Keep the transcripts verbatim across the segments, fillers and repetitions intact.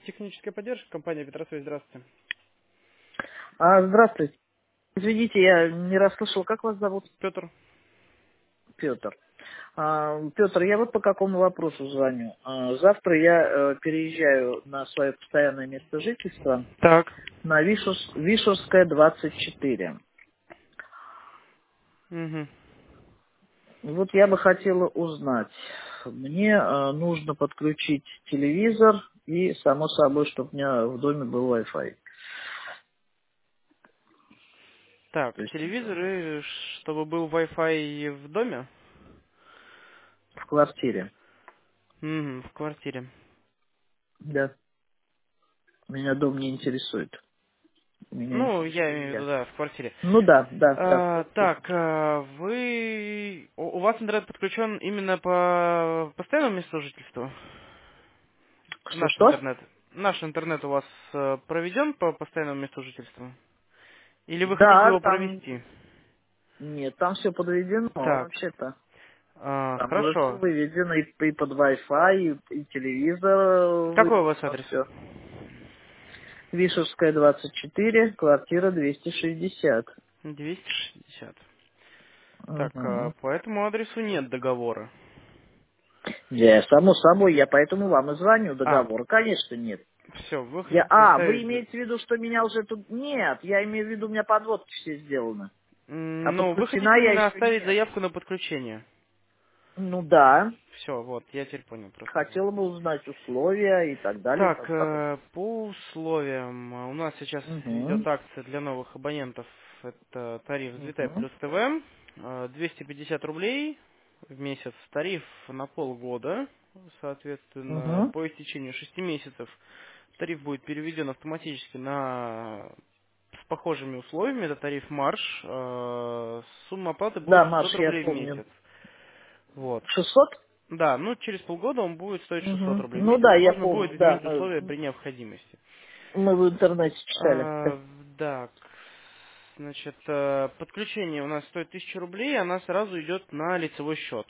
Техническая поддержка, компания Петросвязь, здравствуйте. А, здравствуйте. Извините, я не расслышал, как вас зовут? Петр. Петр. А, Петр, я вот по какому вопросу звоню. А, завтра я э, переезжаю на свое постоянное место жительства Так. на Вишус- Вишерская, двадцать четыре. Угу. Вот я бы хотела узнать. Мне э, нужно подключить телевизор и, само собой, чтобы у меня в доме был Wi-Fi. То Так, есть э, телевизор, и чтобы был Wi-Fi в доме? в квартире. Угу, в квартире. Да. Меня дом не интересует. Меня Ну, я интересую имею в виду, я. да, в квартире. Ну да, да, да, в А, квартире. так, а, вы... У у вас интернет подключен именно по постоянному месту жительства? Наш Что-что? интернет. Наш интернет у вас э, проведен по постоянному месту жительства? Или вы хотите Да, его там провести? нет, там все подведено Так, вообще-то. а, Там уже все хорошо. выведено и, и под Wi-Fi, и, и телевизор Какой у вас выведено адрес? все. Вишевская, двадцать четыре, квартира двести шестьдесят. двести шестьдесят. Так, а, Угу. по этому адресу нет договора. Я, само собой, я поэтому вам и звоню. А, Договора, конечно, нет. все, вы Я, хотите а, вы оставить... имеете в виду, что меня уже тут... Нет, я имею в виду, у меня подводки все сделаны. А м, Ну, вы подключена хотите я именно еще оставить нет. заявку на подключение. Ну да, Все, вот, я теперь понял просто. хотела бы узнать условия и так далее и Так, тому подобное. э, по условиям, э, у нас сейчас Угу. идет акция для новых абонентов. Это тариф Звитай Угу. плюс ТВ. э, двести пятьдесят рублей в месяц. Тариф на полгода. Соответственно, Угу. по истечению шести месяцев тариф будет переведен автоматически на с похожими условиями. Это тариф Марш. Э, Сумма оплаты будет Да, Маш, шестьсот я рублей в помню. месяц. Вот. шестьсот? Да, ну через полгода он будет стоить шестьсот Угу. рублей в Ну месяц. да, я Можно будет помню, да. изменить Мы, условия при необходимости. мы в интернете читали. А, так, значит, э, подключение у нас стоит тысячу рублей, она сразу идет на лицевой счет.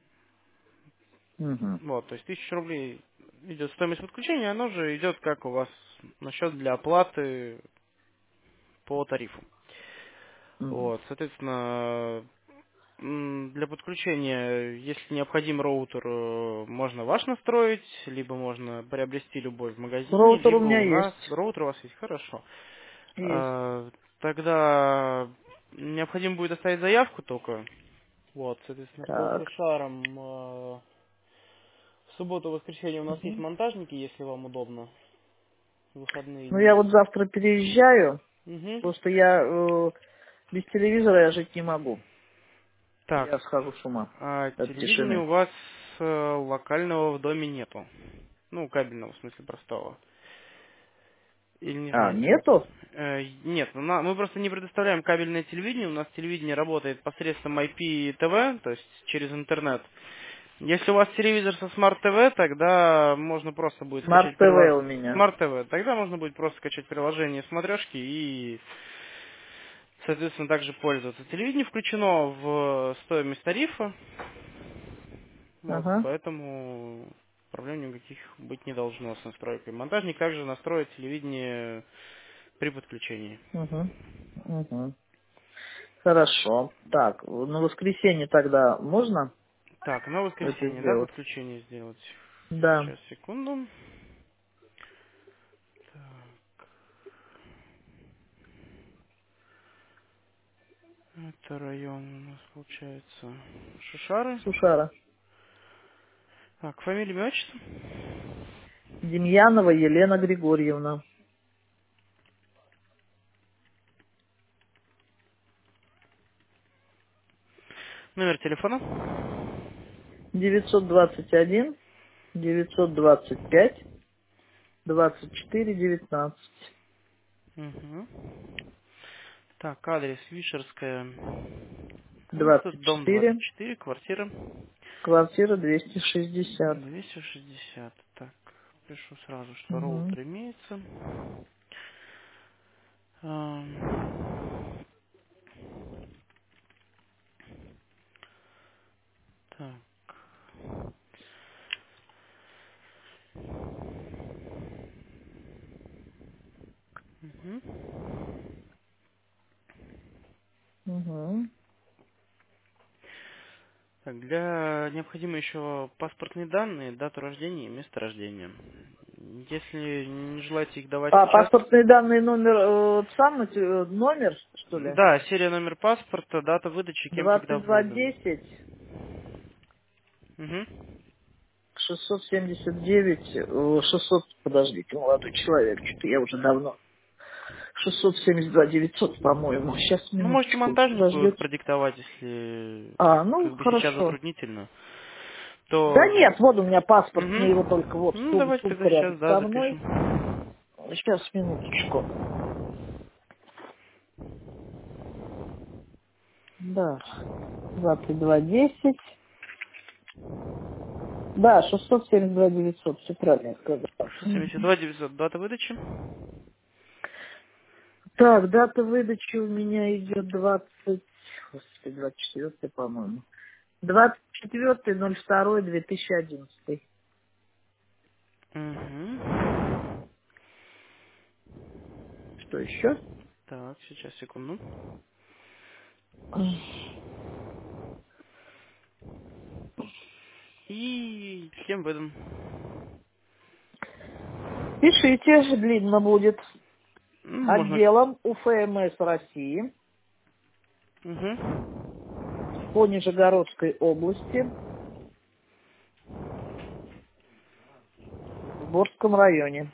Угу. Вот, то есть тысяча рублей идет стоимость подключения, оно же идет как у вас на счет для оплаты по тарифу. Угу. Вот, соответственно, м, для подключения, если необходим роутер, э, можно ваш настроить, либо можно приобрести любой в магазине, Роутер у либо меня у нас. есть. Роутер у вас есть, хорошо. Есть. А, Тогда необходимо будет оставить заявку только. Вот, соответственно, по Так. шишарам э, в субботу, воскресенье у нас есть Угу. монтажники, если вам удобно, в выходные Ну, я дни. вот завтра переезжаю. Угу. Просто я э, без телевизора я жить не могу. Так, Я схожу с ума а от телевидения у тишины. вас э, локального в доме нету. Ну, кабельного, в смысле, простого. Или не А, знаете? нету? Э, нет, ну, на- мы просто не предоставляем кабельное телевидение. У нас телевидение работает посредством ай пи ти ви, то есть через интернет. Если у вас телевизор со Smart ти ви, тогда можно просто будет Смарт скачать ТВ приложение. у меня. Smart ти ви. Тогда можно будет просто скачать приложение смотрешки и, соответственно, также пользоваться. Телевидение включено в стоимость тарифа, вот, Ага. поэтому проблем никаких быть не должно с настройкой. Монтажник также настроит телевидение при подключении. Угу. Угу. Хорошо. Так, на воскресенье тогда можно Так, на это воскресенье, да, сделать? подключение сделать? Да. Сейчас, секунду. Так, это район у нас получается Шишары. Сушара. Так, фамилия, имя, отчество? Демьянова Елена Григорьевна. Номер телефона? девятьсот двадцать один девятьсот двадцать пять двадцать четыре девятнадцать. Угу. Так, адрес Вишерская. Улица, двадцать дом двадцать четыре. четыре, квартира Квартира двести шестьдесят. двести шестьдесят. Так, пишу сразу, что Угу. роутер имеется. Ам, Так, Так, для необходимы еще паспортные данные, дату рождения и место рождения. Если не желаете их давать А, сейчас, паспортные данные, номер, э, сам э, номер, что ли? да, серия, номер паспорта, дата выдачи, кем когда двадцать два выдан. десять Угу. шестьсот семьдесят девять, э, шестьсот, подождите, молодой человек, что-то я уже давно. шестьсот семьдесят два девятьсот, по-моему. Сейчас, Ну, можете минуточку, монтажнику подождите. продиктовать, если А, ну, как бы сейчас хорошо. затруднительно, Да то... нет, вот у меня паспорт, мне его только Угу. вот Ну, сум- давайте тогда сумка рядом сейчас, да, со мной. запишем. Сейчас, минуточку. Да, двадцать два десять. Да, шестьсот семьдесят два девятьсот, все правильно я сказал. семьдесят два девятьсот, дата выдачи. Так, дата выдачи у меня идет двадцать, господи, двадцать четыре, по-моему. двадцать четыре ноль два две тысячи одиннадцать. Угу. Что еще? Так, сейчас, секунду. И кем выдан? Пишите, длинно будет. Ну, можно... Отделом УФМС России Угу. по Нижегородской области в Борском районе.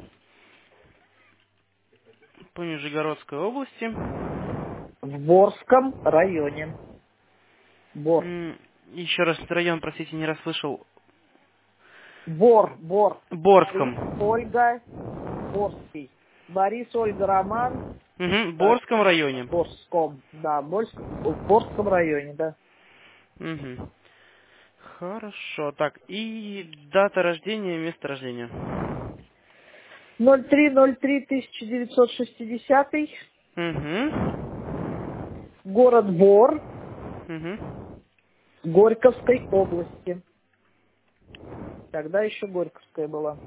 По Нижегородской области. В Борском районе. Бор. М, Еще раз район, простите, не расслышал. Бор, Бор. Борис, Борском. Ольга, Борский. Борис, Ольга, Роман. Угу. Так, Борском районе. Борском. Да, Борск, в Борском районе, да. Угу. Хорошо. Так, и дата рождения, место рождения. ноль три ноль три тысяча девятьсот шестидесятый. Угу. Город Бор. Угу. Горьковской области. Тогда еще Горьковская была.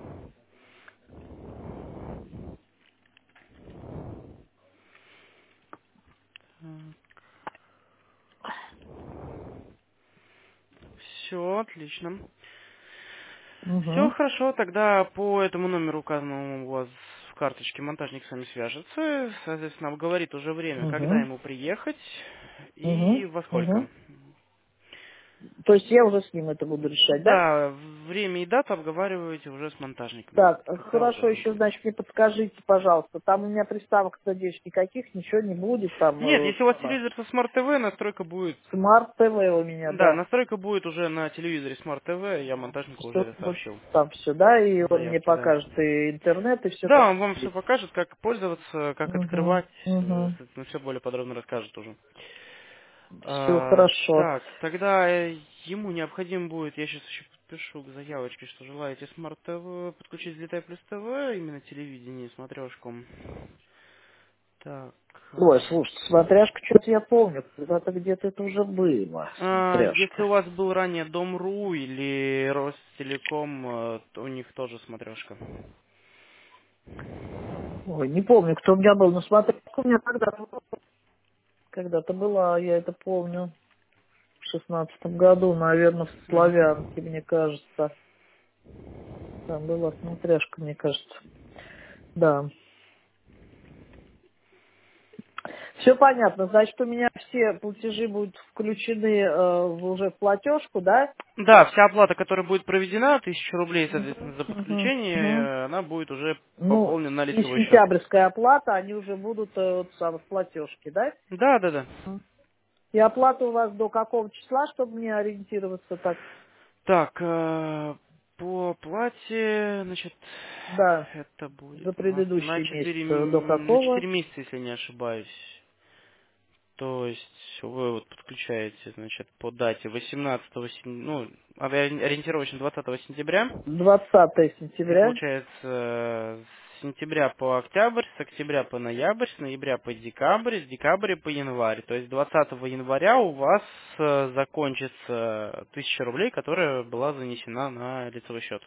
Все, отлично. Все Угу. хорошо, тогда по этому номеру, указанному у вас в карточке, монтажник с вами свяжется, соответственно, обговорит уже время, когда Угу. ему приехать и Угу. во сколько. Угу. То есть я уже с ним это буду решать, да? Да, время и дату обговариваете уже с монтажником, Так, когда хорошо, удобно еще, будет. значит, мне подскажите, пожалуйста, там у меня приставок, надеюсь, никаких, ничего не будет, там, Нет, э, если у вас сама. телевизор со Smart ти ви, настройка будет... Смарт ТВ у меня, Да, да. настройка будет уже на телевизоре Smart ти ви, я монтажнику Всё, уже вот сообщил там все, да, и в он мне заявке, да. покажет и интернет, и все Да, как он вам все есть. покажет, как пользоваться, как Угу, открывать, э, угу. соответственно, все более подробно расскажет уже. Все А, хорошо. так, тогда э, ему необходимо будет, я сейчас еще подпишу к заявочке, что желаете Smart ти ви, подключить Взлетай плюс ТВ, именно телевидение, смотрешку. Так, Ой, э, слушайте, смотряшка, что-то я помню, когда-то где-то это уже было, а, если смотряшка. у вас был ранее Дом.ру или Ростелеком, э, то у них тоже смотрешка. Ой, не помню, кто у меня был, но смотряшка у меня когда-то когда-то была, я это помню. В шестнадцатом году, наверное, в Мгм. Славянске, мне кажется. Там была смотряшка, мне кажется. Да. Все понятно. Значит, у меня все платежи будут включены э, в- уже в платежку, да? Да, вся оплата, которая будет проведена, тысяча рублей, соответственно, Мгм, за мгм, подключение, мгм. э, она будет уже Ну, пополнена на и лицевой счет. сентябрьская оплата, они уже будут э, вот, сам, в платежке, да? Да, да, да. Мгм. И оплата у вас до какого числа, чтобы мне ориентироваться так? Так, э, по оплате, значит, Да, это будет за у нас на предыдущий месяц. четыре Э, До м, на какого? четыре месяца, если не ошибаюсь. То есть вы вот подключаете, значит, по дате восемнадцатого, сен- ну, ори- ориентировочно двадцатого сентября. двадцатого И сентября. получается, э, с сентября по октябрь, с октября по ноябрь, с ноября по декабрь, с декабря по январь. То есть двадцатого января у вас э, закончится тысяча рублей, которая была занесена на лицевой счет.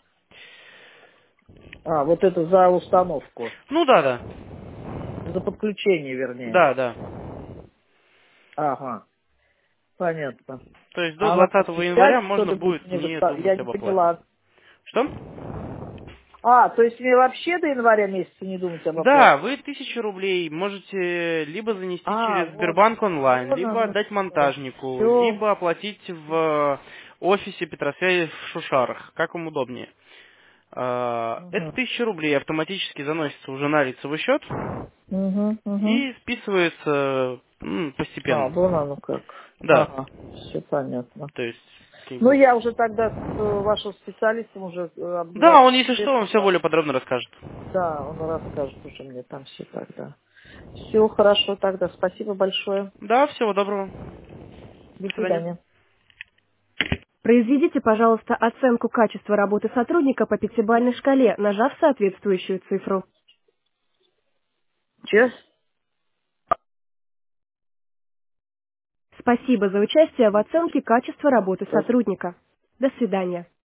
А, вот это за установку. Ну да, да. За подключение, вернее. Да, да. Ага. Понятно. То есть до А она двадцатого января сейчас можно что-нибудь будет мне не выпла- думать Я не об оплате. поняла. Что? А, то есть мне вообще до января месяца не думать об Да, оплате? вы тысячу рублей можете либо занести А, через вот, Сбербанк онлайн, вон либо оно отдать что. монтажнику, Все. либо оплатить в офисе Петросвязи в Шушарах, как вам удобнее. А, Это Угу. тысяча рублей автоматически заносится уже на лицевой счет Угу, угу. и списывается м, А, вон постепенно. оно как. Да, Ага, все понятно. то есть, как Ну, бы... я уже тогда с э, вашим специалистом уже э, Да, обговорю. он, если что, вам все более подробно расскажет. Да, он расскажет уже мне там все тогда. Все хорошо тогда. Спасибо большое. Да, всего доброго. До До свидания. свидания. Произведите, пожалуйста, оценку качества работы сотрудника по пятибалльной шкале, нажав соответствующую цифру. Че? Спасибо за участие в оценке качества работы Спасибо. сотрудника. До свидания.